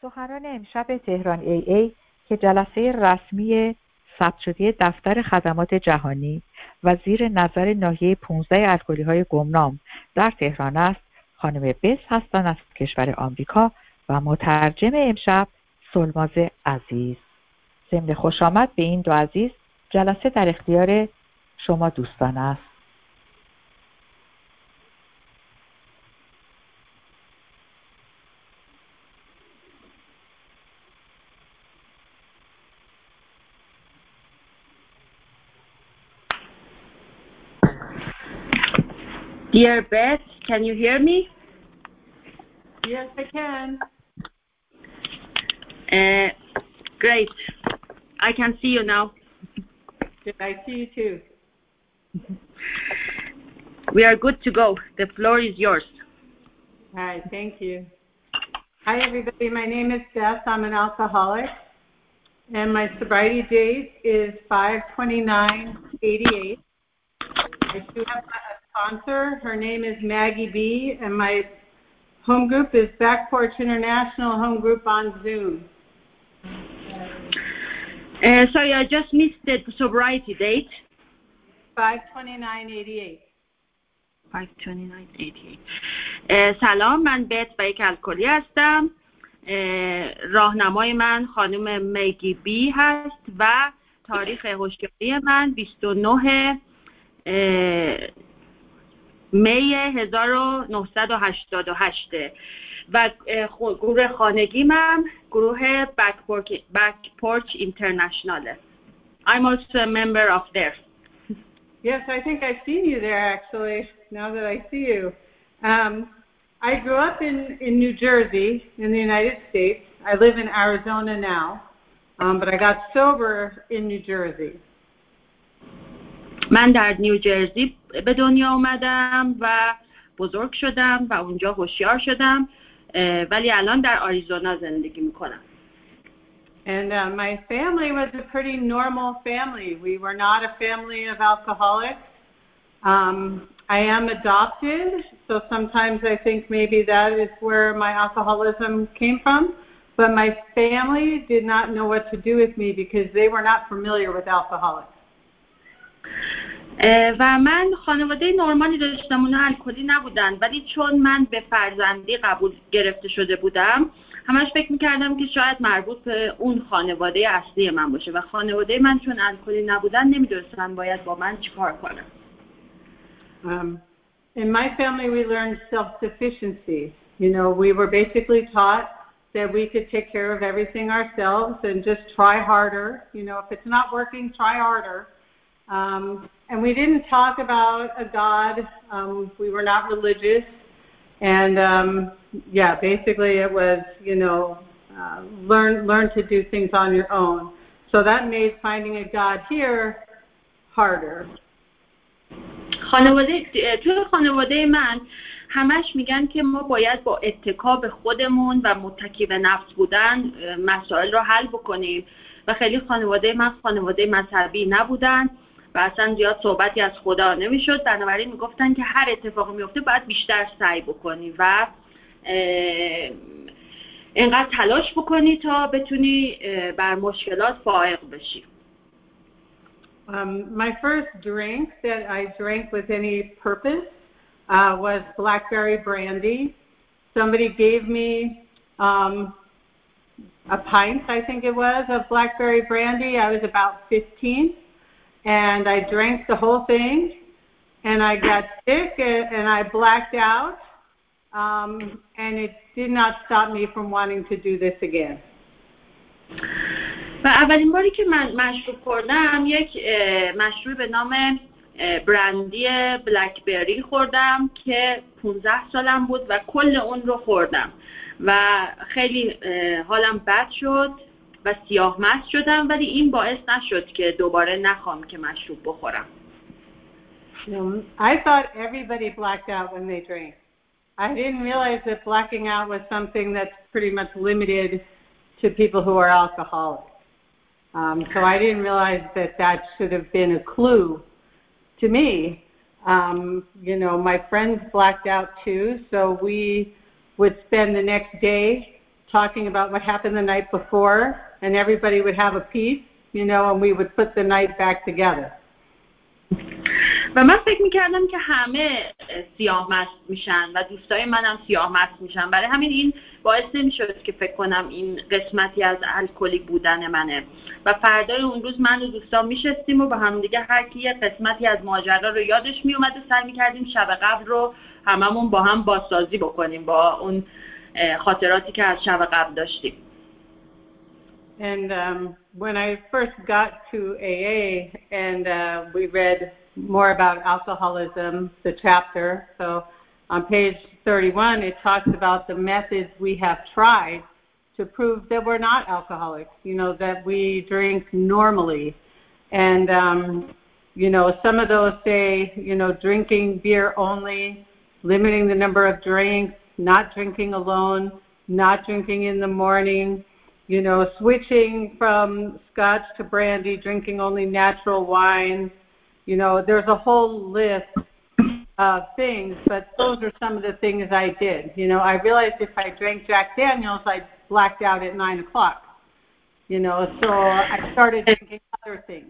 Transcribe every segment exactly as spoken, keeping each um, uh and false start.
سخنران امشب تهران ای ای که جلسه رسمی ثبت شده دفتر خدمات جهانی و زیر نظر ناحیه پانزده الکلی‌های گمنام در تهران است، خانم بس هستند از کشور آمریکا و مترجم امشب سلماز عزیز. ضمن خوش آمد به این دو عزیز، جلسه در اختیار شما دوستان است. Dear Beth, can you hear me? Yes, I can. Uh, great. I can see you now. Good, I see you too. We are good to go. The floor is yours. All right, thank you. Hi, everybody. My name is Beth. I'm an alcoholic, and my sobriety date is five twenty-nine eighty-eight. I do have a sponsor. Her name is Maggie B, and my home group is Back Porch International Home Group on Zoom. Uh, sorry, I just missed the sobriety date. five twenty-nine eighty-eight. five twenty-nine eighty-eight. uh, سلام، من بت و یک الکلی هستم. uh, راهنمای من خانم میگی بی هست و تاریخ هوشیاری من بیست و نه می هزار و نهصد و هشتاد و هشت و گروه خانگی من گروه بک پورچ بک پورچ اینترنشناله. I'm also a member of there. Yes, I think I've seen you there actually, now that I see you. Um, I grew up in, in New Jersey, in the United States. I live in Arizona now, um, but I got sober in New Jersey. من در نیوجرسی به دنیا اومدم و بزرگ شدم و اونجا هوشیار شدم، ولی الان در آریزونا زندگی میکنم. And uh, my family was a pretty normal family. We were not a family of alcoholics. Um, I am adopted, so sometimes I think maybe that is where my alcoholism came from. But my family did not know what to do with me because they were not familiar with alcoholics. و من خانواده نرمالی داشتم، اونا الکلی نبودن، ولی چون من به فرزندی قبول گرفته شده بودم همش فکر میکردم که شاید مربوط به اون خانواده اصلی من باشه و خانواده من چون الکلی نبودن نمیدونستن باید با من چیکار کنم. Um, in my family we learned self-sufficiency. You know, we were basically taught that we could take care of everything ourselves and just try harder. You know, if it's not working, try harder. Um, and we didn't talk about a God. Um, we were not religious. And, um, yeah, basically it was, you know, uh, learn, learn to do things on your own. So that made finding a God here harder. خانواده تو خانواده من همش میگن که ما باید با اتکا به خودمون و متکی به نفس بودن مسائل رو حل بکنیم و خیلی خانواده من خانواده مذهبی نبودن و اصلا زیاد صحبتی از خدا نمیشد. بنابراین میگفتن که هر اتفاقی میفته باید بیشتر سعی بکنی و اینقدر تلاش بکنی تا بتونی بر مشکلات فائق بشی. Um, my first drink that I drank with any purpose uh, was blackberry brandy. Somebody gave me um, a pint, I think it was, of blackberry brandy. I was about fifteen. And I drank the whole thing, and I got sick, and I blacked out, um, and it did not stop me from wanting to do this again. و اولین باری که من مشروب خوردم یک مشروب به نام برندی بلکبری خوردم که پانزده سالم بود و کل اون رو خوردم و خیلی حالم بد شد و سیاه مست شدم، ولی این باعث نشد که دوباره نخوام که مشروب بخورم. I thought everybody blacked out when they drank. I didn't realize that blacking out was something that's pretty much limited to people who are alcoholics. Um, so I didn't realize that that should have been a clue to me. Um, you know, my friends blacked out too, so we would spend the next day talking about what happened the night before, and everybody would have a piece, you know, and we would put the night back together. و من فکر میکردم که همه سیاه مست میشن و دوستای منم سیاه مست میشن، برای همین این باعث نمیشد که فکر کنم این قسمتی از الکلی بودن منه. و فردای اون روز من و دوستان میشستیم و با هم دیگه هر کی یه قسمتی از ماجرا رو یادش میومد و سعی میکردیم شب قبل رو هممون با هم بازسازی بکنیم با اون خاطراتی که از شب قبل داشتیم. And um, when I first got to A A and uh, we read more about alcoholism, the chapter, so on page thirty-one it talks about the methods we have tried to prove that we're not alcoholics, you know, that we drink normally. And, um, you know, some of those say, you know, drinking beer only, limiting the number of drinks, not drinking alone, not drinking in the morning, you know, switching from scotch to brandy, drinking only natural wines. You know, there's a whole list of things, but those are some of the things I did. You know, I realized if I drank Jack Daniels, I blacked out at nine o'clock. You know, so I started drinking other things.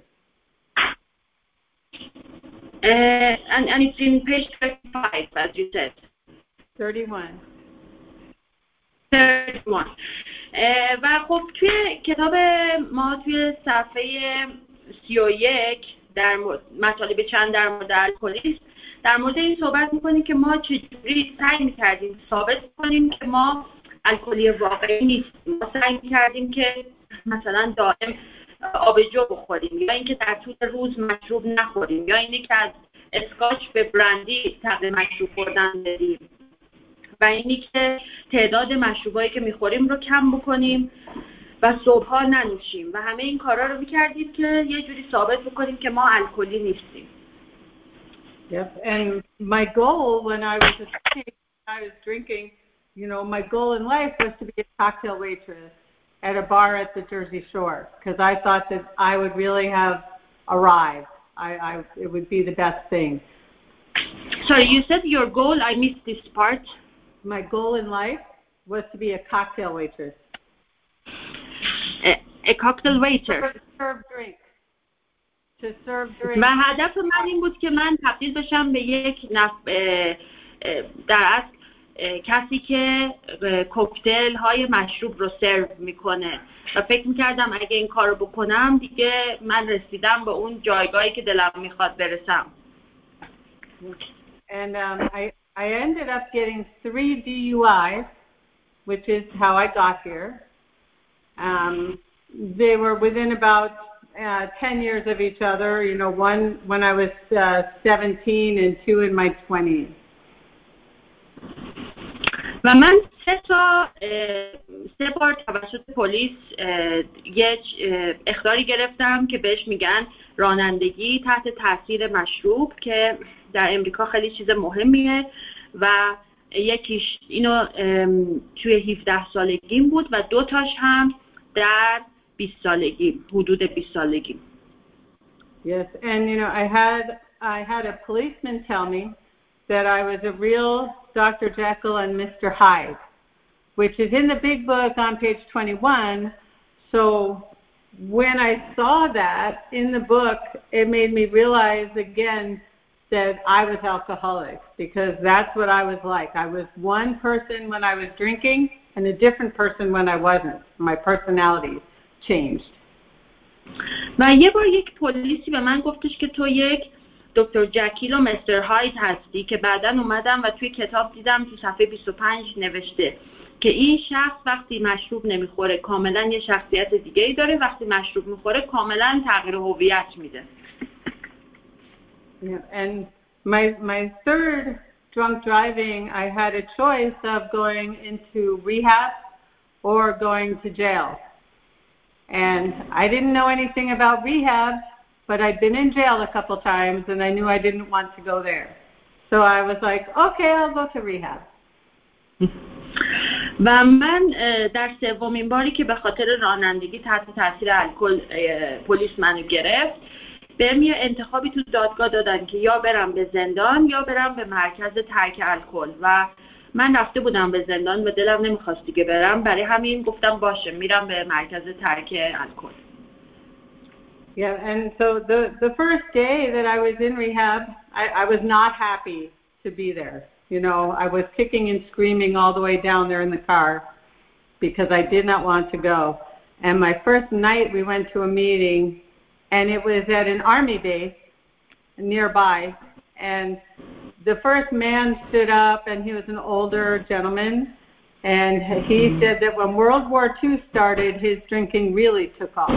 Uh, and, and it's in page thirty-five, as you said. thirty-one. thirty-one. Uh, و خب توی کتاب ما توی صفحه سی و یک در مطالب چند در مورد الکلیسم در مورد این صحبت میکنیم که ما چجوری سعی میکردیم ثابت کنیم که ما الکلی واقعی نیستیم. ما سعی میکردیم که مثلا دائم آبجو بخوریم یا اینکه در طول روز مشروب نخوریم یا اینکه که از اسکاچ به برندی تبدیل مشروب خوردن بدیم و اینی که تعداد مشروبایی که میخوریم رو کم بکنیم و صبحها ننوشیم و همه این کارا رو میکردیم که یه جوری ثابت بکنیم که ما الکلی نیستیم. Yep, and my goal when I was a teenager, I was drinking, you know, my goal in life was to be a cocktail waitress at a bar at the Jersey Shore because I thought that I would really have arrived. I, I, it would be the best thing. Sorry, you said your goal, I missed this part. My goal in life was to be a cocktail waitress. A, a cocktail waiter. To serve drink. To serve drink. و هدف من این بود که من تبدیل بشم به یک نف... در اصل کسی که کوکتل های مشروب رو سرو میکنه و فکر میکردم اگه این کار رو بکنم دیگه من رسیدم به اون جایگاهی که دلم میخواد برسم. And um, I, I ended up getting three D U Is, which is how I got here. Um, they were within about uh, ten years of each other, you know, one when I was uh, seventeen and two in my twenties. و من سه تا سه بار توسط پلیس یک اخطاری گرفتم که بهش میگن رانندگی تحت تاثیر مشروب که در امریکا خیلی چیز مهمیه و یکیش اینو توی هفده سالگیم بود و دو تاش هم در بیست سالگی حدود بیست سالگی. Yes, and you know I had I had a policeman tell me that I was a real Doctor Jekyll and Mister Hyde, which is in the big book on page twenty-one. So when I saw that in the book, it made me realize again that I was alcoholic because that's what I was like. I was one person when I was drinking and a different person when I wasn't. My personality changed. و یه بار یک پلیسی به من گفتش که تو یک دکتر جکیل و مستر هاید هستی که بعداً اومدم و توی کتاب دیدم تو صفحه بیست و پنج نوشته که این شخص وقتی مشروب نمیخوره کاملاً یه شخصیت دیگه‌ای داره، وقتی مشروب میخوره کاملاً تغییر هویت میده. Yeah, and my my third drunk driving, I had a choice of going into rehab or going to jail. And I didn't know anything about rehab, but I'd been in jail a couple times and I knew I didn't want to go there. So I was like, okay, I'll go to rehab. و من در سومین باری که به خاطر رانندگی تحت تاثیر الکل پلیس منو گرفت، بهم یه انتخابی تو دادگاه دادن که یا برم به زندان یا برم به مرکز ترک الکل و من رفته بودم به زندان و دلم نمیخواست دیگه برم، برای همین گفتم باشه میرم به مرکز ترک الکل. Yeah, and so the the first day that I was in rehab, I, I was not happy to be there. You know, I was kicking and screaming all the way down there in the car because I did not want to go. And my first night we went to a meeting, and it was at an army base nearby. And the first man stood up, and he was an older gentleman, and he said that when World War Two started, his drinking really took off.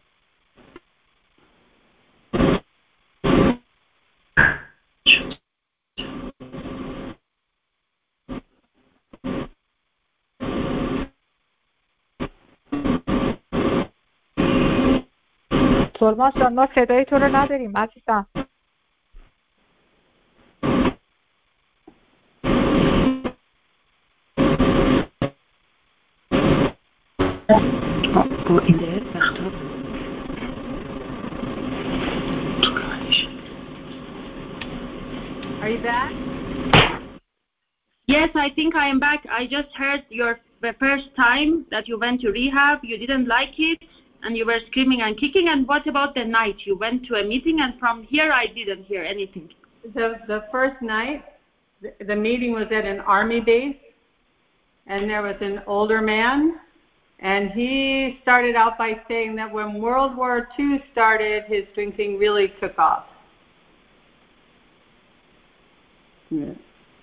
سلمان جان ما صدای تو رو نداریم عزیزم. Are you back? Yes, I think I am back. I just heard your the first time that you went to rehab, you didn't like it, and you were screaming and kicking. And what about the night? You went to a meeting, and from here I didn't hear anything. The the first night, the, the meeting was at an army base, and there was an older man, and he started out by saying that when World War Two started, his drinking really took off. Yeah.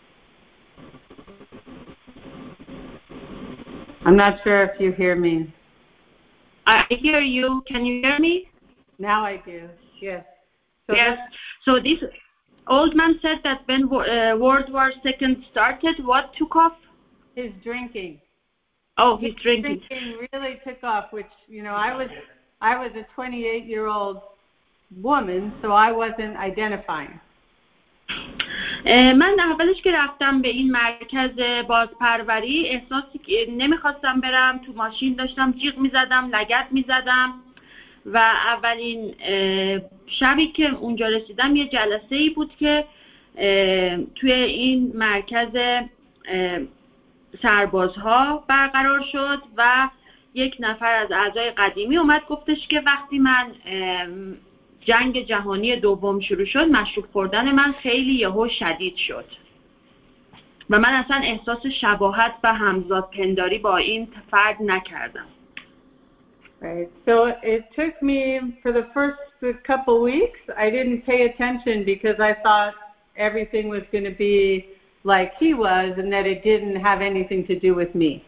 I'm not sure if you hear me. I hear you. Can you hear me? Now I do. Yes. So yes. So this old man said that when uh, World War Second started, what took off? His drinking. Oh, his, his drinking. drinking really took off. Which you know, I was I was a twenty-eight-year-old woman, so I wasn't identifying. من اولش که رفتم به این مرکز بازپروری احساسی که نمیخواستم برم، تو ماشین داشتم جیغ میزدم، لگد میزدم و اولین شبی که اونجا رسیدم یه جلسه ای بود که توی این مرکز سربازها برقرار شد و یک نفر از اعضای قدیمی اومد گفتش که وقتی من جنگ جهانی دوم شروع شد مشروب خوردن من خیلی یهو شدید شد و من اصلا احساس شباهت و همزاد پنداری با این فرد نکردم. Right. So it took me for the first couple weeks I didn't pay attention because I thought everything was going to be like he was and that it didn't have anything to do with me.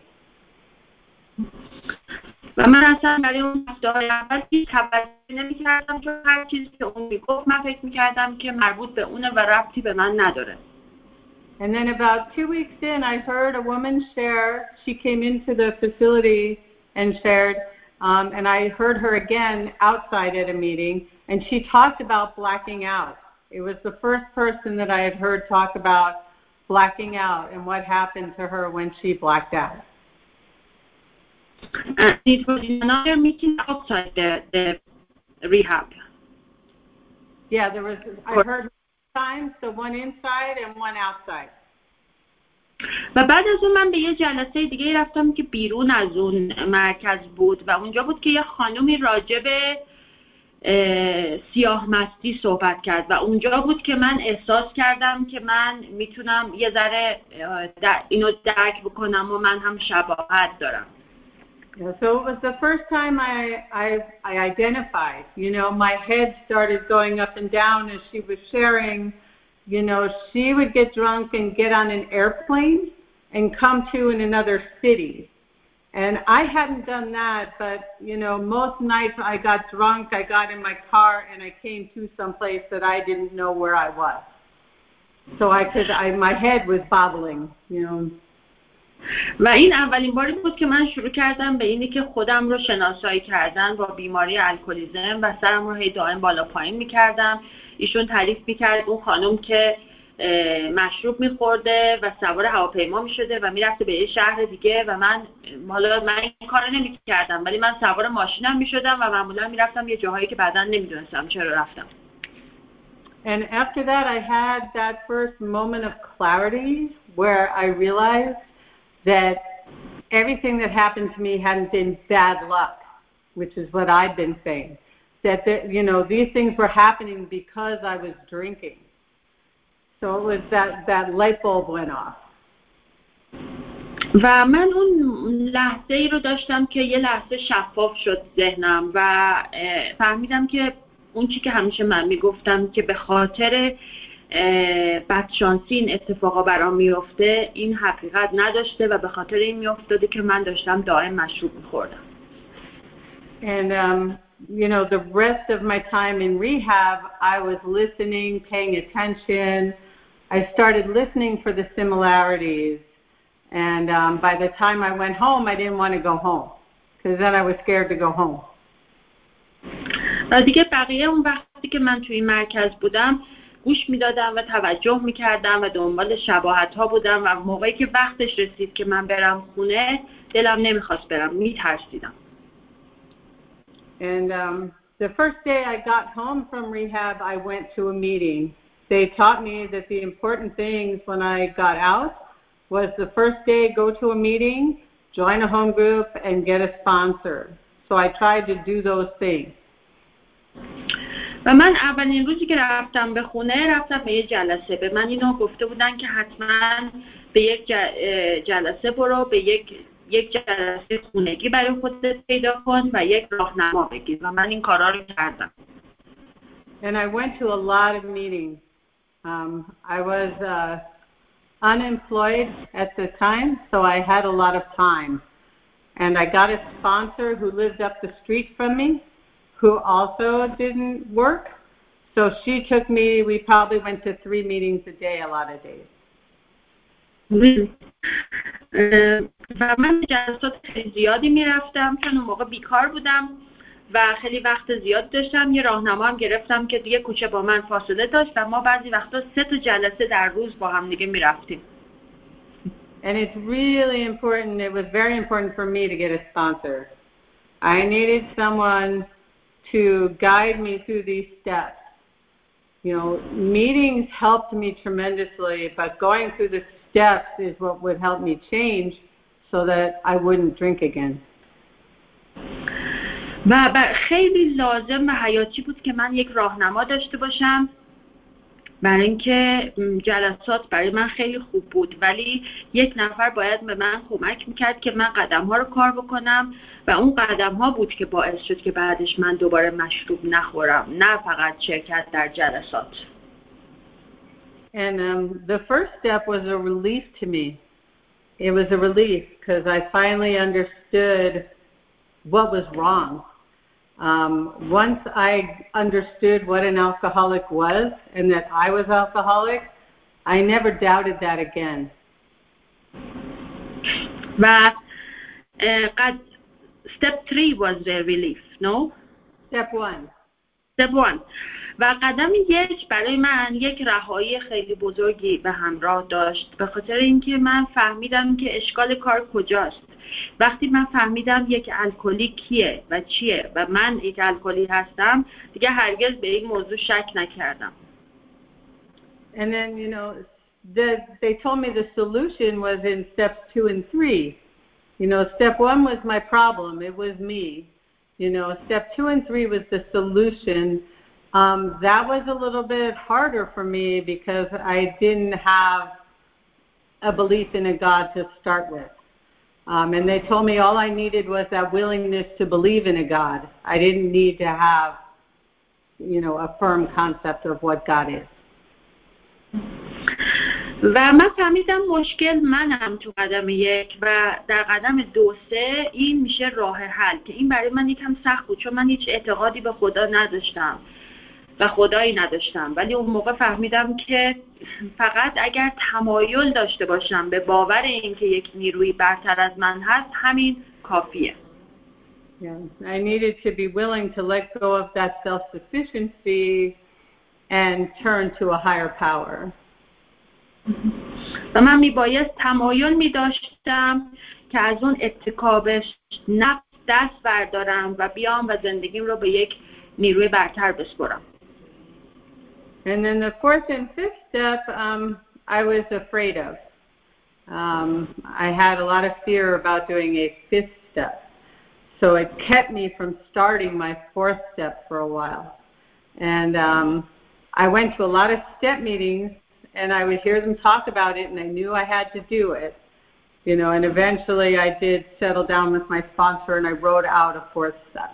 و من اصلا برای اون هفته‌های اول هیچ توجهی نمی‌کردم چون هر چیزی که اون میگفت من فکر می‌کردم که مربوط به اونه و ربطی به من نداره. And then about two weeks in I heard a woman share. She came into the facility and shared um, and I heard her again outside at a meeting and she talked about blacking out. It was the first person that I had heard talk about blacking out and what happened to her when she blacked out. And it was another meeting outside the, the rehab. Yeah, there was, I heard times, so one inside and one outside. و بعد از اون من به یه جلسه دیگه رفتم که بیرون از اون مرکز بود و اونجا بود که یه خانومی راجع به سیاه مستی صحبت کرد و اونجا بود که من احساس کردم که من میتونم یه ذره اینو درک بکنم و من هم شباهت دارم. Yeah, so it was the first time I, I I identified. You know, my head started going up and down as she was sharing. You know, she would get drunk and get on an airplane and come to in another city. And I hadn't done that, but, you know, most nights I got drunk, I got in my car, and I came to some place that I didn't know where I was. So I could, I, my head was bobbling, you know. و این اولین باری بود که من شروع کردم به اینی که خودم رو شناسایی کردن با بیماری الکلیزم و سرم رو هی دائم بالا پایین می‌کردم. ایشون تعریف می‌کرد اون خانم که مشروب می‌خورده و سوار هواپیما می‌شده و می‌رفته به یه شهر دیگه و من حالا من این کارو نمی‌کردم ولی من سوار ماشینم می‌شدم و معمولا می‌رفتم یه جاهایی که بعداً نمی‌دونستم چرا رفتم. And after that, I had that first moment of clarity where I realized that everything that happened to me hadn't been bad luck, which is what I'd been saying. That, the, you know, these things were happening because I was drinking. So it was that, that light bulb went off. و من اون لحظه ای رو داشتم که یه لحظه شفاف شد ذهنم و فهمیدم که اون چی که همیشه من میگفتم که به خاطر بدشانسی این اتفاقا برام میفته این حقیقت نداشته و به خاطر این میافتاده که من داشتم دائم مشروب میخوردم. And um, you know, the rest of my time in rehab, I was listening, paying attention. I started listening for the similarities. And um, by the time I went home, I didn't want to go home because then I was scared to go home. و دیگه بقیه اون وقتی که من توی مرکز بودم گوش میدادم و توجه میکردم و دنبال شباهت ها بودم و موقعی که وقتش رسید که من برم خونه دلم نمیخواست برم، میترسیدم. And um, the first day I got home from rehab, I went to a meeting. They taught me that the important things when I got out was the first day go to a meeting, join a home group, and get a sponsor. So I tried to do those things. و من اولین روزی که رفتم به خونه رفتم به یه جلسه. به من اینو گفته بودن که حتما به یک جلسه برو، به یک یک جلسه خونگی برای خودت پیدا کن و یک راهنما بگیر و من این کارا رو کردم. And I went to a lot of meetings. Um, I was uh, unemployed at the time, so I had a lot of time. And I got a sponsor who lived up the street from me, who also didn't work. So she took me, we probably went to three meetings a day, a lot of days. و من جلسات خیلی زیادی میرفتم چون اون موقع بیکار بودم و خیلی وقت زیاد داشتم. یه راهنما هم گرفتم که دیگه کوچه با من فاصله داشت و ما بعضی وقتا سه تا جلسه در روز با هم دیگه میرفتیم. And it's really important, it was very important for me to get a sponsor. I needed someone to guide me through these steps. You know, meetings helped me tremendously, but going through the steps is what would help me change so that I wouldn't drink again. و خیلی لازم و حیاتی بود که من یک راهنما داشته باشم برای اینکه جلسات برای من خیلی خوب بود ولی یک نفر باید به من کمک میکرد که من قدم ها رو کار بکنم و اون قدم ها بود که باعث شد که بعدش من دوباره مشروب نخورم، نه فقط شرکت در جلسات. And um, the first step was a relief to me. It was a relief because I finally understood what was wrong. Um, once I understood what an alcoholic was and that I was alcoholic, I never doubted that again. و قد step three was the relief, no? Step one. Step one. و قدم یک برای من یک رهایی خیلی بزرگی به همراه داشت به خاطر اینکه من فهمیدم که اشکال کار کجاست. وقتی من فهمیدم یک الکلی کیه و چیه و من یک الکلی هستم دیگه هرگز به این موضوع شک نکردم. And then, you know, the, they told me the solution was in steps two and three. You know, step one was my problem. It was me. You know, step two and three was the solution. Um, that was a little bit harder for me because I didn't have a belief in a God to start with. Um, and they told me all I needed was that willingness to believe in a God. I didn't need to have, you know, a firm concept of what God is. و من فهمیدم مشکل منم تو قدم یک و در قدم دو سه این میشه راه حل که این برای من یکم سخت بود چون من هیچ اعتقادی به خدا نداشتم و خدایی نداشتم ولی اون موقع فهمیدم که فقط اگر تمایل داشته باشم به باور این که یک نیروی برتر از من هست همین کافیه. Yeah, I needed to be willing to let go of that self-sufficiency and turn to a higher power. و من میبایست تمایل میداشتم که از اون اتکابش نفس دست بردارم و بیام و زندگیم رو به یک نیروی برتر بسپرم. And then the fourth and fifth step, um, I was afraid of. Um, I had a lot of fear about doing a fifth step. So it kept me from starting my fourth step for a while. And um, I went to a lot of step meetings, and I would hear them talk about it, and I knew I had to do it. You know, and eventually I did settle down with my sponsor, and I wrote out a fourth step.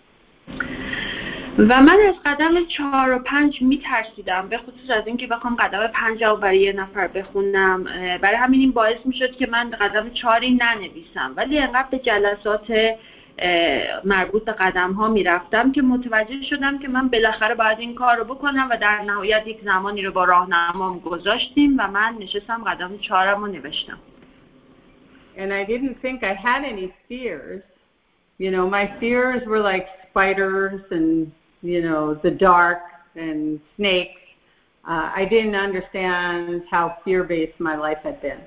و من از قدم چهار و پنج میترسیدم، به خصوص از اینکه بخوام قدم پنج رو برای یه نفر بخونم. برای همین این باعث میشد که من قدم چهاری ننویسم، ولی انقدر به جلسات مربوط به قدم ها میرفتم که متوجه شدم که من بالاخره باید این کار رو بکنم و در نهایت یک زمانی رو با راهنمام گذاشتیم و من نشستم قدم چهارم رو نوشتم. And I didn't think I had any fears. You know, my fears were like spiders and, you know, the dark and snakes. Uh, I didn't understand how fear-based my life had been.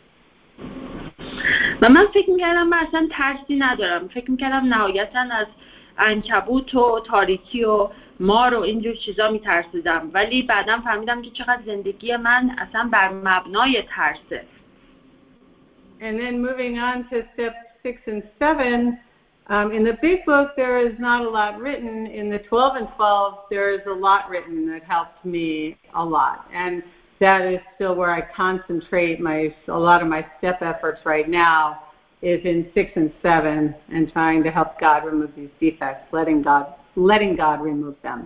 و من فکر می‌کردم من اصلا ترسی ندارم. فکر می‌کردم نهایتاً از عنکبوت و تاریکی و مار و اینجور چیزا می‌ترسیدم، ولی بعداً فهمیدم که چقدر زندگی من اصلا بر مبنای ترسه. And then moving on to step six and seven, um, in the big book there is not a lot written. In the twelve and twelve there is a lot written that helped me a lot. And that is still where I concentrate my a lot of my step efforts right now is in six and seven and trying to help God remove these defects, letting God letting God remove them.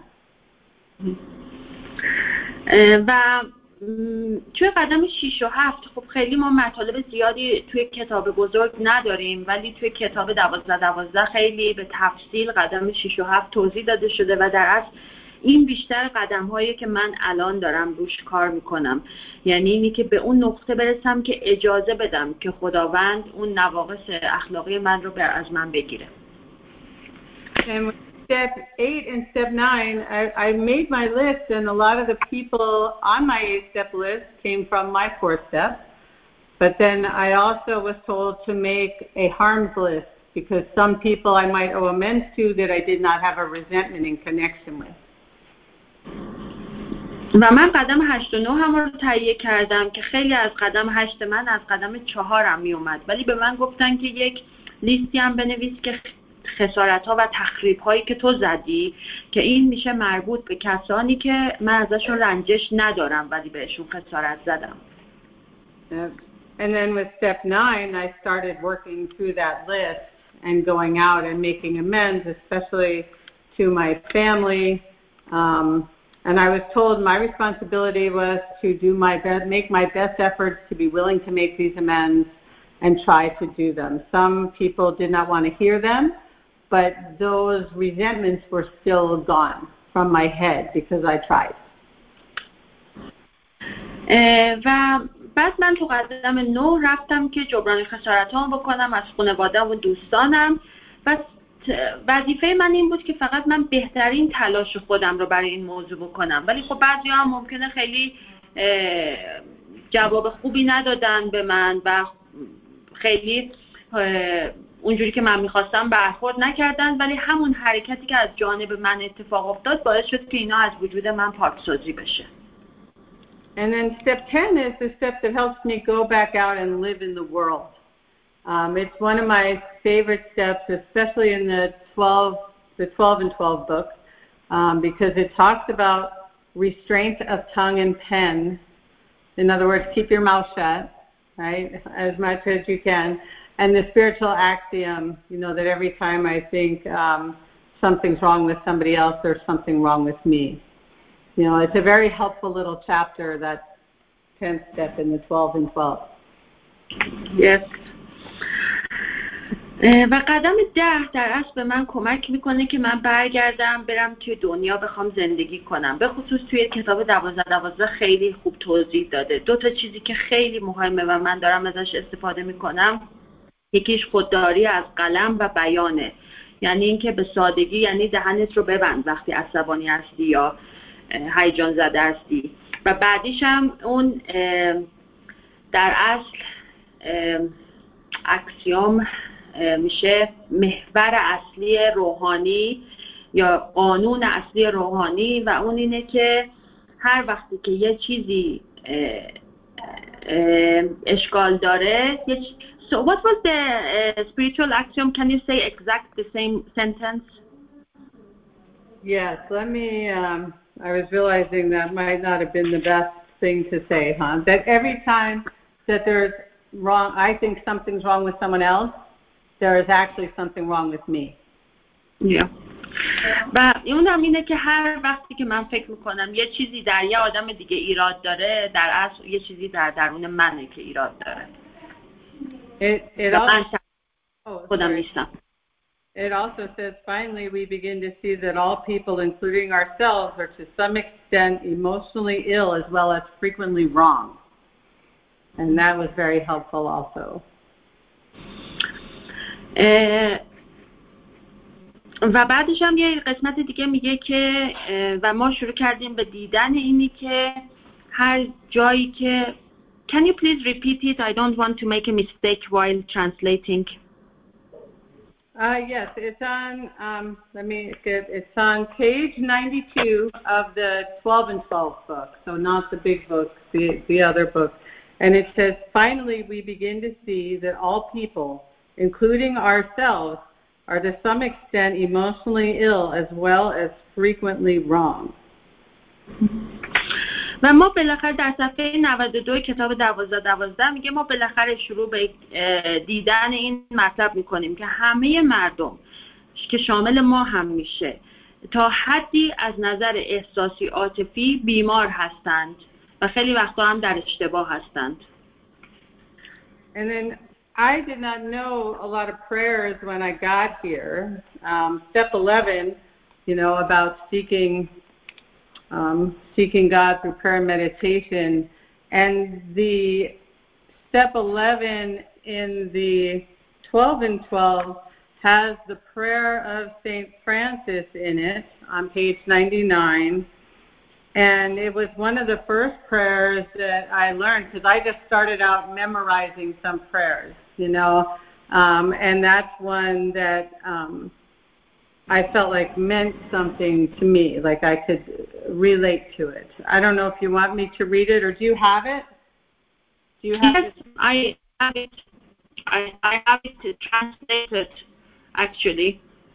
و توی قدم شش و هفت خب خیلی ما مطالب زیادی توی کتاب بزرگ نداریم، ولی توی کتاب دوازده دوازده خیلی به تفصیل قدم شش و هفت توضیح داده شده و در اصل این بیشتر قدم هایی که من الان دارم روش کار میکنم، یعنی اینی که به اون نقطه برسم که اجازه بدم که خداوند اون نواقص اخلاقی من رو از من بگیره. And step eight and step nine, I, I made my list, and a lot of the people on my eight-step list came from my fourth step. But then I also was told to make a harms list because some people I might owe amends to that I did not have a resentment in connection with. و من قدم هشت و نه هم رو تهیه کردم که خیلی از قدم هشت من از قدم چهارم می اومد، ولی به من گفتن که یک لیستی هم بنویس که خسارت ها و تخریب هایی که تو زدی که این میشه مربوط به کسانی که من ازشون رنجش ندارم ولی بهشون خسارت زدم. And then with step nine, I started working through that list and going out and making amends, especially to my family. Um, and I was told my responsibility was to do my best, make my best efforts to be willing to make these amends and try to do them. Some people did not want to hear them, but those resentments were still gone from my head because I tried. و بعد من تو قدم نه رفتم که جبران خسارتام بکنم از خانواده و دوستانم و وظیفه من این بود که فقط من بهترین تلاش خودم رو برای این موضوع بکنم، ولی خب بعضیا هم ممکنه خیلی جواب خوبی ندادن به من و خیلی اونجوری که من میخواستم برخورد نکردن، ولی همون حرکتی که از جانب من اتفاق افتاد باعث شد که اینا از وجود من پاکسازی بشه. And then step ten is the step that helps me go back out and live in the world. Um, it's one of my favorite steps, especially in the twelve, the twelve and twelve book, um, because it talks about restraint of tongue and pen. In other words, keep your mouth shut, right, as much as you can. And the spiritual axiom, you know, that every time I think um, something's wrong with somebody else, there's something wrong with me. You know, it's a very helpful little chapter, that tenth step in the twelve and twelve. Yes. و قدم ده در اصل به من کمک میکنه که من برگردم برم توی دنیا بخوام زندگی کنم. به خصوص توی کتاب دوازده دوازده خیلی خوب توضیح داده. دو تا چیزی که خیلی مهمه و من دارم ازش استفاده میکنم، یکیش خودداری از قلم و بیانه، یعنی اینکه به سادگی یعنی دهنت رو ببند وقتی عصبانی هستی یا هیجان زده هستی، و بعدیش هم اون در اصل اکسیوم میشه محور اصلی روحانی یا قانون اصلی روحانی، و اون اینه که هر وقتی که یه چیزی اه، اه، اشکال داره. So what was the uh, spiritual axiom? Can you say exact the same sentence? Yes, let me, um, I was realizing that might not have been the best thing to say, huh? That every time that there's wrong, I think something's wrong with someone else, there is actually something wrong with me. Yeah. و اونم اینه که هر وقتی که من فکر میکنم یه چیزی در یه آدم دیگه ایراد داره، در اصل یه چیزی در درون منه که ایراد داره. It, it also, oh, خودم نیستم. It also says, finally, we begin to see that all people, including ourselves, are to some extent emotionally ill as well as frequently wrong. And that was very helpful also. و بعدش هم یه قسمت دیگه میگه که و ما شروع کردیم به دیدن اینی که هر جایی که Can you please repeat it? I don't want to make a mistake while translating. Uh, yes, it's on, um, let me get, it's on page ninety-two of the twelve and twelve book, so not the big book, the, the other book. And it says, finally, we begin to see that all people, including ourselves, are to some extent emotionally ill as well as frequently wrong. و ما بالاخره در صفحه نود و دو کتاب دوازده دوازده میگه ما بالاخره شروع به دیدن این مطلب میکنیم که همه مردم که شامل ما هم میشه تا حدی از نظر احساسی عاطفی بیمار هستند و خیلی وقتا هم در اشتباه هستند. And then I did not know a lot of prayers when I got here. Um, step eleven, you know, about seeking Um, seeking God through prayer and meditation. And the step eleven in the twelve and twelve has the prayer of Saint Francis in it on page ninety-nine. And it was one of the first prayers that I learned because I just started out memorizing some prayers, you know, um, and that's one that um, I felt like meant something to me, like I could relate to it. I don't know if you want me to read it, or do you have it? Do you have yes, it? I have it. I, I have it translated, actually.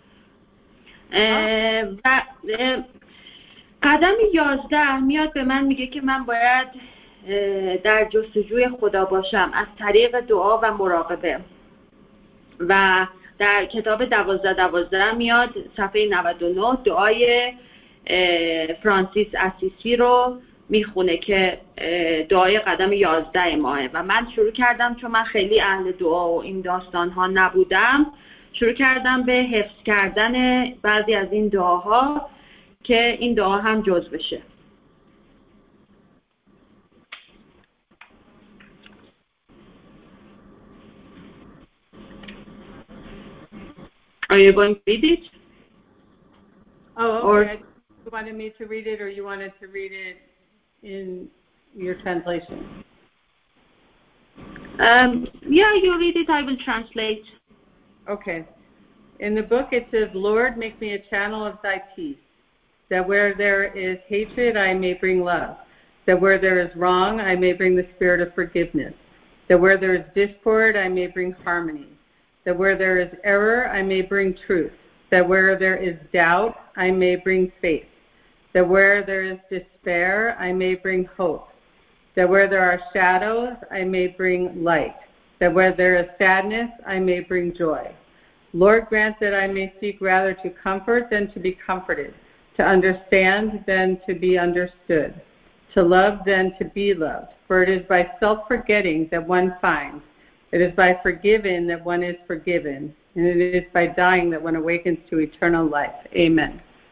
و قدم یازده میاد به من میگه که من باید در جستجوی خدا باشم از طریق دعا و مراقبه. و در کتاب دوازده دوازده میاد صفحه نود و نه دعای فرانسیس اسیسی رو میخونه که دعای قدم یازده ماه. و من شروع کردم چون من خیلی اهل دعا و این داستان ها نبودم، شروع کردم به حفظ کردن بعضی از این دعاها که این دعا هم جز بشه. Are you going to read it? Oh, okay. Or, you wanted me to read it, or you wanted to read it in your translation? Um, yeah, you read it, I will translate. Okay. In the book it says, Lord, make me a channel of thy peace, that where there is hatred I may bring love, that where there is wrong I may bring the spirit of forgiveness, that where there is discord I may bring harmony, that where there is error I may bring truth, that where there is doubt I may bring faith, that where there is despair I may bring hope, that where there are shadows I may bring light, that where there is sadness I may bring joy. Lord, grant that I may seek rather to comfort than to be comforted, to understand than to be understood, to love than to be loved. For it is by self-forgetting that one finds, it is by forgiving that one is forgiven, and it is by dying that one awakens to eternal life. Amen.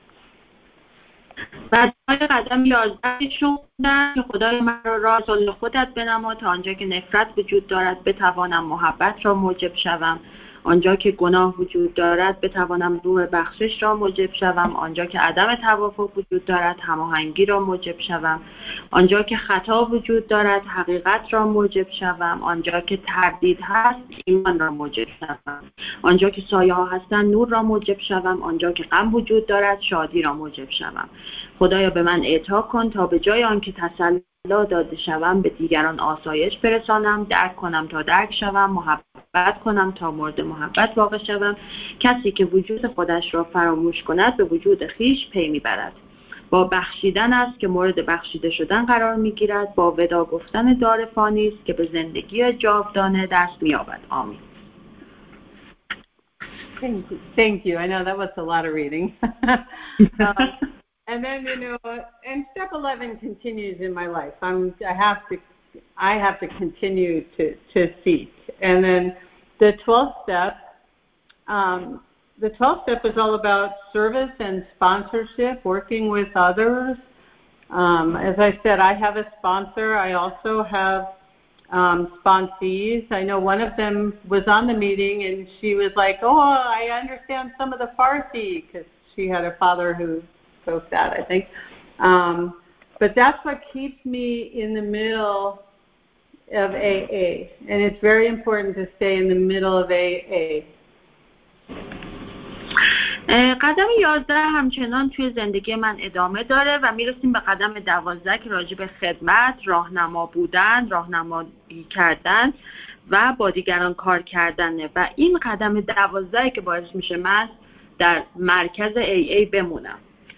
بعد قدم یازده شوندن که خدای من را راه صلح خودت بنما تا آنجا که نفرت وجود دارد بتوانم محبت را موجب شوم، آنجا که گناه وجود دارد بتوانم روح بخشش را موجب شوم، آنجا که عدم توافق وجود دارد هماهنگی را موجب شوم، آنجا که خطا وجود دارد حقیقت را موجب شوم، آنجا که تردید هست ایمان را موجب شوم، آنجا که سایه ها هستند نور را موجب شوم، آنجا که غم وجود دارد شادی را موجب شوم. خدایا به من اعطا کن تا به جای آنکه تسلی داده شوم به دیگران آسایش برسانم، درک کنم تا درک شوم، محبت کنم تا مورد محبت واقع شوم. کسی که وجود خودش را فراموش کند به وجود خیش پی میبرد. با بخشیدن است که مورد بخشیده شدن قرار میگیرد. با ودا گفتن دار فانی است که به زندگی جاودانه دست مییابد. آمین. Thank you. Thank you. I know that was a lot of reading. um, and then, you know, and step eleven continues in my life. I'm, I have to, I have to continue to, to seek. And then the twelfth step, um, the twelfth step is all about service and sponsorship, working with others. Um, as I said, I have a sponsor. I also have Um, sponsees. I know one of them was on the meeting and she was like, oh, I understand some of the Farsi, because she had a father who spoke that, I think. Um, but that's what keeps me in the middle of A A. And it's very important to stay in the middle of A A. قدم یازده همچنان توی زندگی من ادامه داره و میرسیم به قدم دوازده که راجع به خدمت، راهنما بودن، راهنمایی کردن و با دیگران کار کردنه و این قدم دوازده که باعث میشه من در مرکز ای ای بمونم.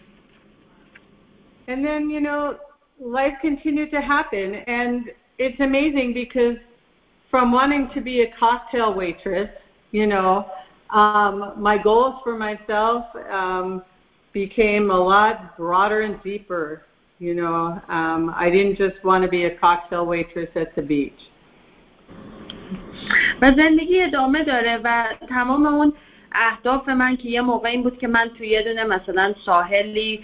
And then, you know, life continued to happen and it's amazing because from wanting to be a cocktail waitress, you know, Um, my goals for myself um, became a lot broader and deeper. You know, um, I didn't just want to be a cocktail waitress at the beach. و زندگی ادامه داره و تمام اون اهداف من که یه موقع این بود که من توی یه دونه مثلا ساحلی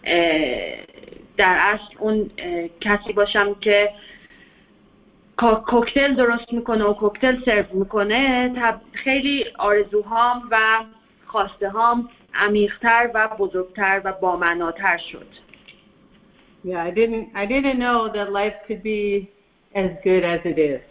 در اصل اون کسی باشم که کوکتل درست میکنه و کوکتل سرو میکنه، خیلی آرزوهام و خواسته هام عمیق‌تر و بزرگتر و بامعناتر شد. Yeah, I didn't I didn't know that life could be as good as it is.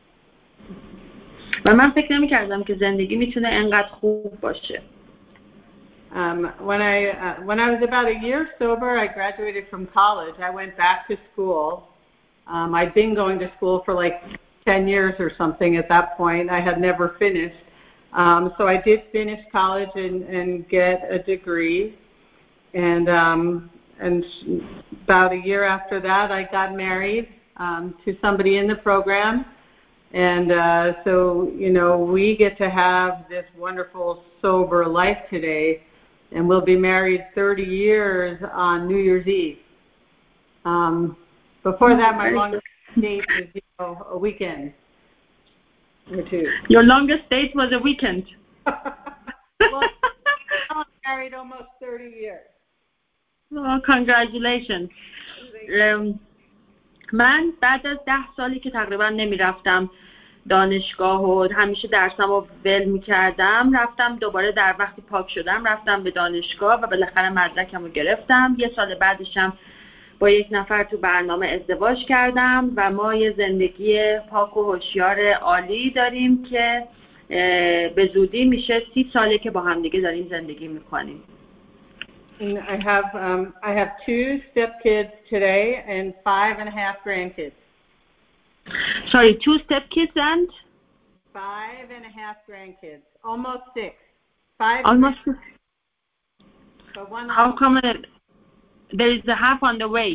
و من فکر نمی‌کردم که زندگی میتونه انقدر خوب باشه. Um, when I uh, when I was about a year sober, I graduated from college. I went back to school. Um, I'd been going to school for like ten years or something at that point. I had never finished. Um, so I did finish college and, and get a degree. And, um, and about a year after that, I got married um, to somebody in the program. And uh, so, you know, we get to have this wonderful, sober life today. And we'll be married thirty years on New Year's Eve. Um, Before that, my longest date was, you know, a weekend or two. Your longest date was a weekend. Well, I'm married almost thirty years. Oh, congratulations. Um, من بعد از ده سالی که تقریبا نمی رفتم دانشگاه و همیشه درسم رو ول می کردم، رفتم دوباره در وقتی پاک شدم رفتم به دانشگاه و بالاخره مدرکم رو گرفتم. یه سال بعدشم با یک نفر تو برنامه ازدواج کردم و ما یه زندگی پاک و هوشیار عالی داریم که به زودی میشه سی ساله که با هم دیگه داریم زندگی میکنیم. And I have um, I have two stepkids today and five and a half grandkids. Sorry, two stepkids and five and a half grandkids. Almost six. Five. Almost six. But one. How come it, there is a half on the way?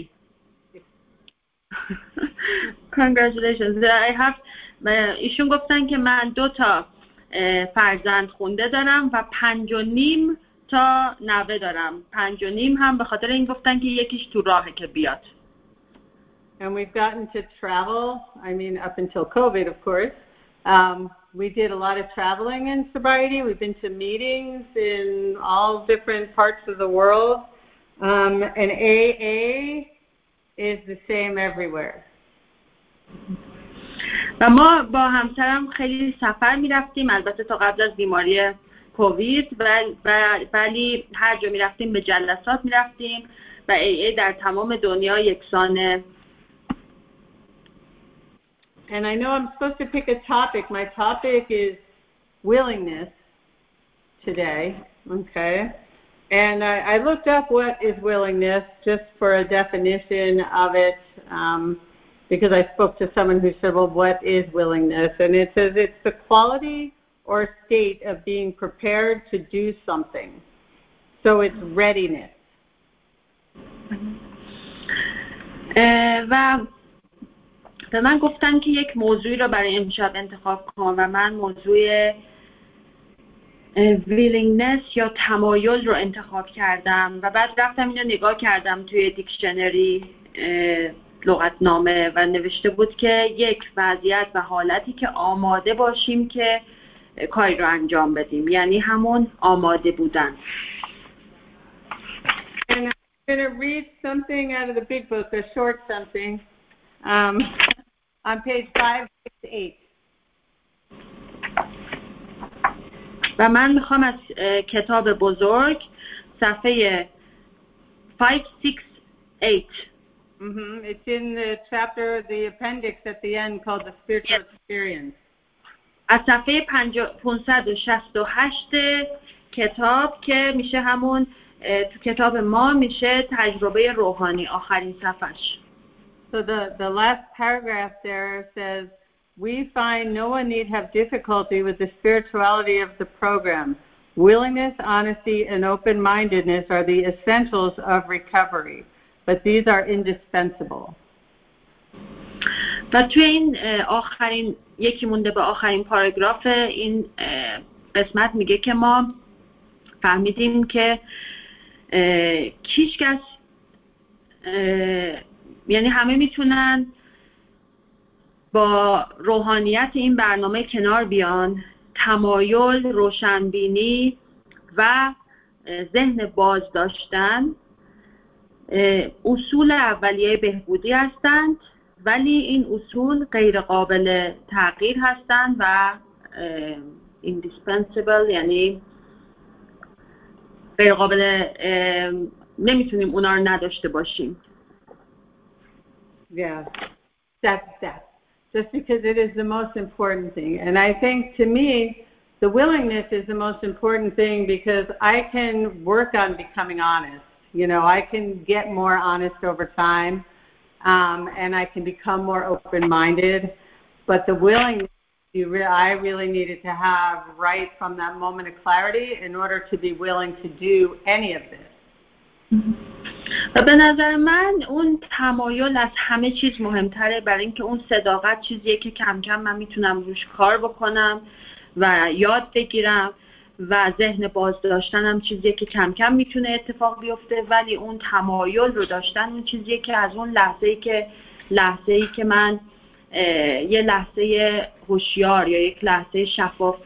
Congratulations. I have. ایشون گفتن که من دو تا فرزند خونده دارم و پنج و نیم تا نوه دارم. پنج و نیم هم به خاطر این گفتن که یکیش تو راهه که بیاد. And we've gotten to travel. I mean, up until COVID, of course. Um, we did a lot of traveling in sobriety. We've been to meetings in all different parts of the world. Um, and A A is the same everywhere. و ما با همسرم خیلی سفر می رفتیم، البته تا قبل از بیماری کووید، ولی هر جا می رفتیم به جلسات می رفتیم و ای ای در تمام دنیا یکسانه. And I know I'm supposed to pick a topic. My topic is willingness today, okay? And I, I looked up what is willingness just for a definition of it, um, because I spoke to someone who said, well, what is willingness? And it says it's the quality or state of being prepared to do something. So it's readiness. و به من گفتن که یک موضوعی رو برای امشب انتخاب کن و من موضوع willingness یا تمایل رو انتخاب کردم و بعد رفتم اینو نگاه کردم توی دیکشنری لغتنامه و نوشته بود که یک وضعیت و حالتی که آماده باشیم که کاری رو انجام بدیم، یعنی همون آماده بودن. And I'm going to read something out of the big book, a short something, um, on page five sixty-eight. و من میخوام از کتاب بزرگ صفحه five sixty-eight. Mm-hmm. It's in the chapter, the appendix at the end called the spiritual experience. از صفحه پانصد و شصت و هشت کتاب که میشه همون تو کتاب ما میشه تجربه روحانی، آخرین صفحش. So the, the last paragraph there says, we find no one need have difficulty with the spirituality of the program. Willingness, honesty, and open-mindedness are the essentials of recovery, but these are indispensable. و توی این آخرین یکی مونده به آخرین پاراگراف این قسمت میگه که ما فهمیدیم که هیچکس یعنی همه میتونن با روحانیت این برنامه کنار بیان، تمایل، روشنبینی و ذهن باز داشتن اصول اولیه بهبودی هستند، ولی این اصول غیر قابل تغییر هستند و indispensable یعنی غیر قابل نمیتونیم اونا رو نداشته باشیم. Yeah, that's that. Just because it is the most important thing. And I think to me, the willingness is the most important thing because I can work on becoming honest. You know, I can get more honest over time, um, and I can become more open-minded. But the willingness, you re- I really needed to have right from that moment of clarity in order to be willing to do any of this. و به نظر من اون تمایل از همه چیز مهمتره، برای اینکه اون صداقت چیزیه که کم کم من میتونم روش کار بکنم و یاد بگیرم و ذهن باز داشتنم چیزیه که کم کم میتونه اتفاق بیفته، ولی اون تمایل رو داشتن اون چیزیه که از اون لحظه‌ای که لحظه‌ای که من یه لحظه هوشیار یا یک لحظه شفاف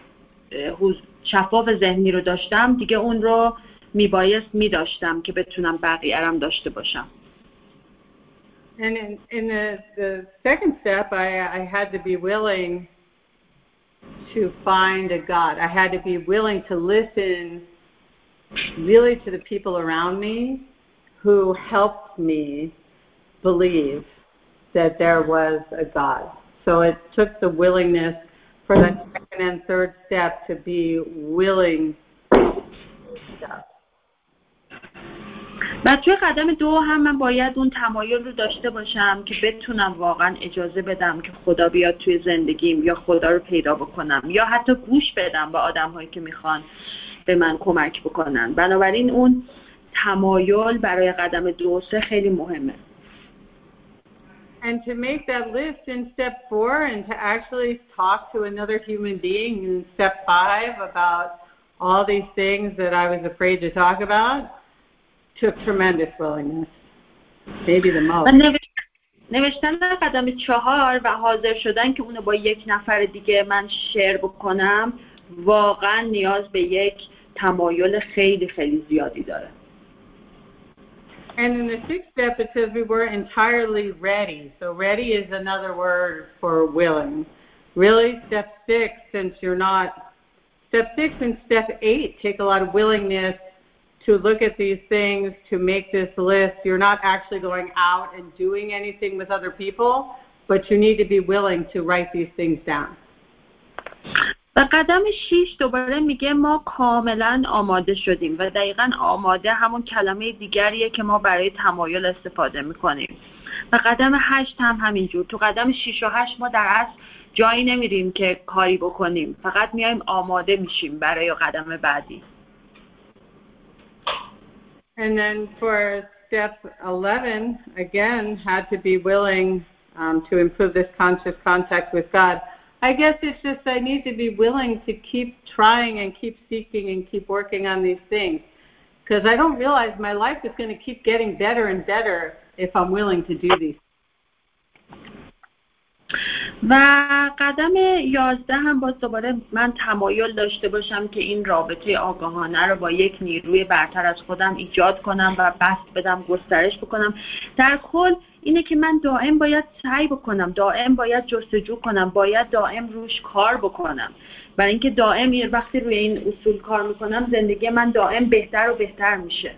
شفاف ذهنی رو داشتم دیگه اون رو میبایست میداشتم که بتونم بقیه رم داشته باشم. And in, in the, the second step, I, I had to be willing to find a God. I had to be willing to listen really to the people around me who helped me believe that there was a God. So it took the willingness for the second and third step to be willing to و توی قدم دو هم من باید اون تمایل رو داشته باشم که بتونم واقعا اجازه بدم که خدا بیاد توی زندگیم یا خدا رو پیدا بکنم یا حتی گوش بدم به آدم‌هایی که میخوان به من کمک بکنن. بنابراین اون تمایل برای قدم دو و سه خیلی مهمه. And to make that list in step four and to actually talk to another human being in step five about all these things that I was afraid to talk about took tremendous willingness, maybe the most. نوشتن قدم چهار و حاضر شدن که اونو با یک نفر دیگه من شیر بکنم واقعا نیاز به یک تمایل خیلی خیلی زیادی داره. And in the sixth step it says we were entirely ready. So ready is another word for willing. Really, step six, since you're not, step six and step eight take a lot of willingness to look at these things, to make this list. You're not actually going out and doing anything with other people, but you need to be willing to write these things down. و قدم شش دوباره میگه ما کاملا آماده شدیم و دقیقاً آماده همون کلمه دیگریه که ما برای تمایل استفاده میکنیم. و قدم هشت هم همینجور. تو قدم شش و هشت ما در اصل جایی نمیریم که کاری بکنیم، فقط میایم آماده میشیم برای قدم بعدی. And then for step eleven, again, had to be willing um, to improve this conscious contact with God. I guess it's just I need to be willing to keep trying and keep seeking and keep working on these things. Because I don't realize my life is going to keep getting better and better if I'm willing to do these. و قدم یازده هم باز دوباره من تمایل داشته باشم که این رابطه آگاهانه رو با یک نیروی برتر از خودم ایجاد کنم و بسط بدم، گسترش بکنم. در کل اینه که من دائم باید سعی بکنم، دائم باید جستجو کنم، باید دائم روش کار بکنم. برای اینکه دائم یه وقتی روی این اصول کار میکنم زندگی من دائم بهتر و بهتر میشه.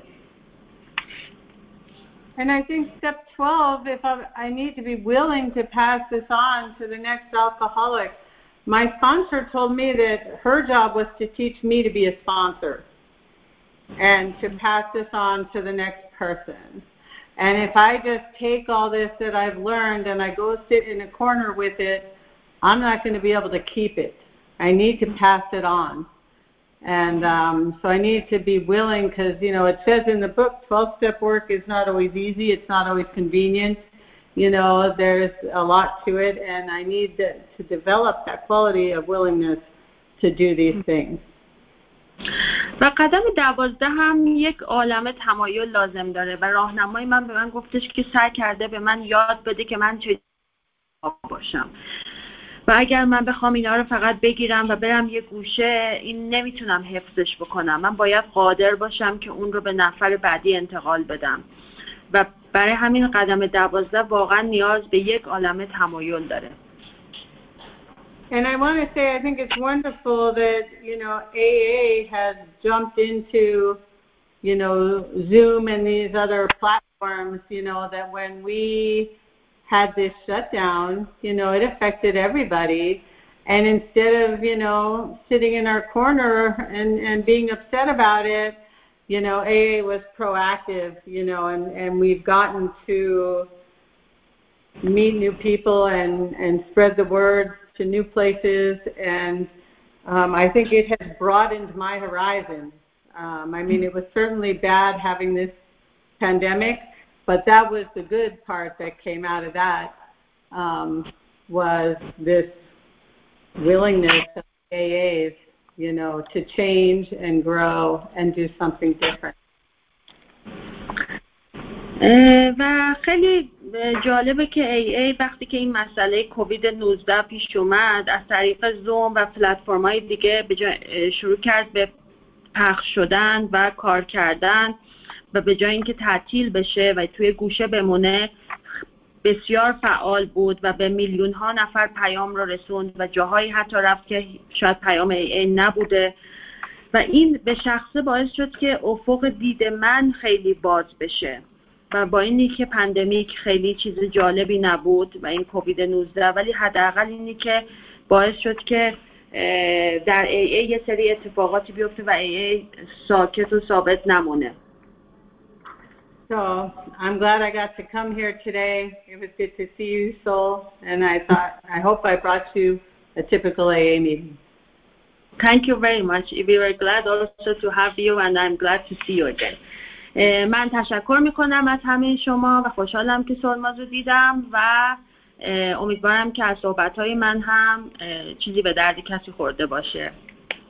And I think step twelve, if I, I need to be willing to pass this on to the next alcoholic. My sponsor told me that her job was to teach me to be a sponsor and to pass this on to the next person. And if I just take all this that I've learned and I go sit in a corner with it, I'm not going to be able to keep it. I need to pass it on. And um, so I need to be willing because, you know, it says in the book, twelve-step work is not always easy. It's not always convenient. You know, there's a lot to it. And I need to, to develop that quality of willingness to do these things. و قدم دوازده هم یک عالمه تمایل لازم داره و راهنمای من به من گفتش که سعی کرده به من یاد بده که من چه باشم. و اگر من بخوام اینا رو فقط بگیرم و برم یه گوشه، این نمیتونم حفظش بکنم. من باید قادر باشم که اون رو به نفر بعدی انتقال بدم و برای همین قدم دوازده واقعا نیاز به یک عالمه تمایل داره. And I want to say I think it's wonderful that, you know, A A has jumped into, you know, Zoom and these other platforms, you know, that when we had this shutdown, you know, it affected everybody. And instead of, you know, sitting in our corner and, and being upset about it, you know, A A was proactive, you know, and, and we've gotten to meet new people and, and spread the word to new places. And um, I think it has broadened my horizon. Um, I mean, it was certainly bad having this pandemic, but that was the good part that came out of that, um, was this willingness of A As, you know, to change and grow and do something different. و خیلی جالبه که ای ای وقتی که این مسئله کووید نوزده پیش اومد از طریق زوم و پلتفرم‌های دیگه شروع کرد به پخش شدن و کار کردن و به جای اینکه تعطیل بشه و توی گوشه بمونه بسیار فعال بود و به میلیون ها نفر پیام رو رسوند و جاهایی حتی رفت که شاید پیام ای ای نبوده و این به شخصه باعث شد که افق دید من خیلی باز بشه و با اینی که پندمیک خیلی چیز جالبی نبود و این کووید نوزده، ولی حداقل اینی که باعث شد که در ای ای یه سری اتفاقاتی بیفته و ای ای ساکت و ثابت نمونه. So I'm glad I got to come here today. It was good to see you, Sol, and I thought I hope I brought you a typical A A meeting. Thank you very much. We were glad also to have you, and I'm glad to see you again. من تشکر میکنم از همه شما و خوشحالم که سولماز رو دیدم و امیدوارم که از صحبت‌های من هم چیزی به درد کسی خورده باشه.